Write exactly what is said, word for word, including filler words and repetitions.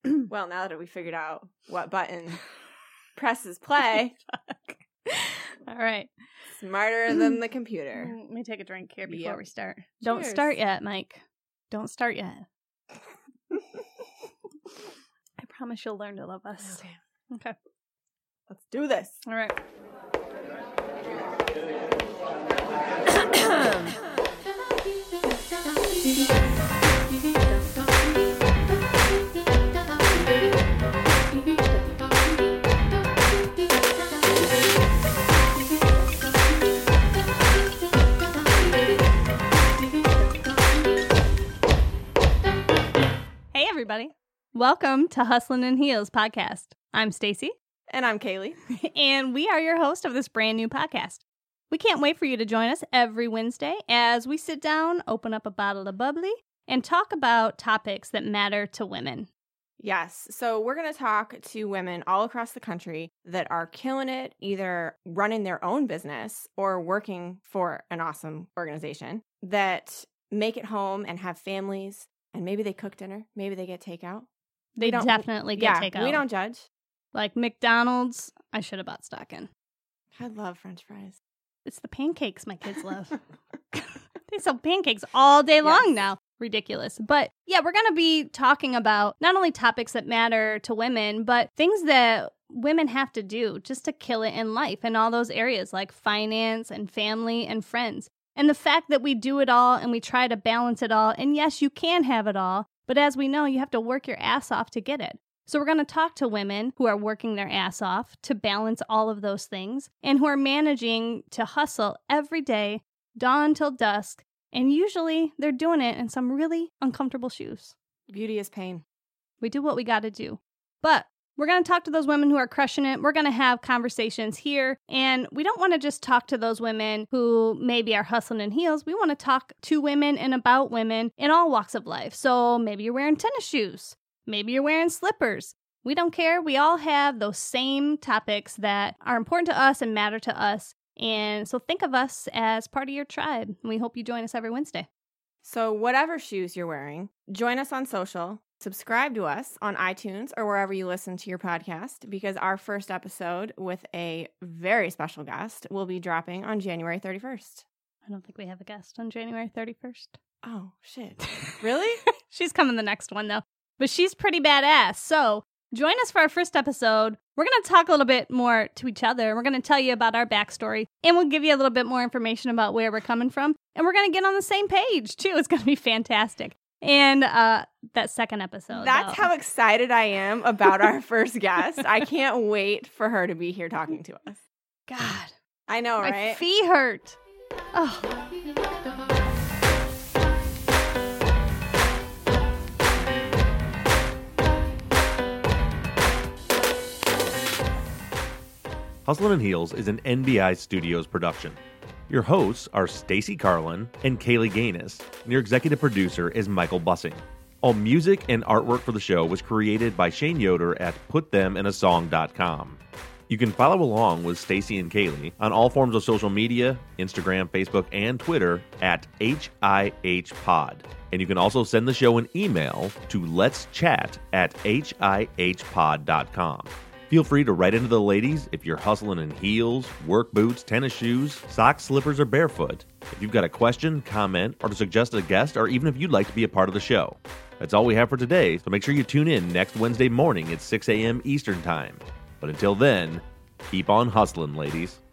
Well, now that we figured out what button presses play. All right. Smarter than the computer. Let me take a drink here before Yep. we start. Cheers. Don't start yet, Mike. Don't start yet. I promise you'll learn to love us. Okay. Okay. Let's do this. All right. Hey, everybody. Welcome to Hustlin' in Heels podcast. I'm Stacy. And I'm Kaylee. And we are your host of this brand new podcast. We can't wait for you to join us every Wednesday as we sit down, open up a bottle of bubbly, and talk about topics that matter to women. Yes. So we're going to talk to women all across the country that are killing it, either running their own business or working for an awesome organization, that make it home and have families, and maybe they cook dinner, maybe they get takeout. They don't- definitely get yeah, takeout. we don't judge. Like McDonald's, I should have bought stock in. I love French fries. It's the pancakes my kids love. They sell pancakes all day long Yes. now. Ridiculous. But yeah, we're going to be talking about not only topics that matter to women, but things that women have to do just to kill it in life in all those areas like finance and family and friends. And the fact that we do it all and we try to balance it all. And yes, you can have it all. But as we know, you have to work your ass off to get it. So we're going to talk to women who are working their ass off to balance all of those things and who are managing to hustle every day, dawn till dusk. And usually they're doing it in some really uncomfortable shoes. Beauty is pain. We do what we got to do. But we're going to talk to those women who are crushing it. We're going to have conversations here. And we don't want to just talk to those women who maybe are hustling in heels. We want to talk to women and about women in all walks of life. So maybe you're wearing tennis shoes. Maybe you're wearing slippers. We don't care. We all have those same topics that are important to us and matter to us. And so think of us as part of your tribe. We hope you join us every Wednesday. So whatever shoes you're wearing, join us on social. Subscribe to us on iTunes or wherever you listen to your podcast, because our first episode with a very special guest will be dropping on January thirty-first. I don't think we have a guest on January thirty-first. Oh, shit. Really? She's coming the next one, though. But she's pretty badass. So join us for our first episode. We're going to talk a little bit more to each other. We're going to tell you about our backstory, and we'll give you a little bit more information about where we're coming from. And we're going to get on the same page, too. It's going to be fantastic. And uh, that second episode. That's though. how excited I am about our first guest. I can't wait for her to be here talking to us. God. I know, My right? feet hurt. Oh. Hustlin' in Heels is an N B I Studios production. Your hosts are Stacy Carlin and Kaylee Gaines, and your executive producer is Michael Bussing. All music and artwork for the show was created by Shane Yoder at put them in a song dot com. You can follow along with Stacy and Kaylee on all forms of social media, Instagram, Facebook, and Twitter at H I H Pod. And you can also send the show an email to let's chat at H I H pod dot com. Feel free to write into the ladies if you're hustling in heels, work boots, tennis shoes, socks, slippers, or barefoot. If you've got a question, comment, or to suggest a guest, or even if you'd like to be a part of the show. That's all we have for today, so make sure you tune in next Wednesday morning at six a.m. Eastern Time. But until then, keep on hustling, ladies.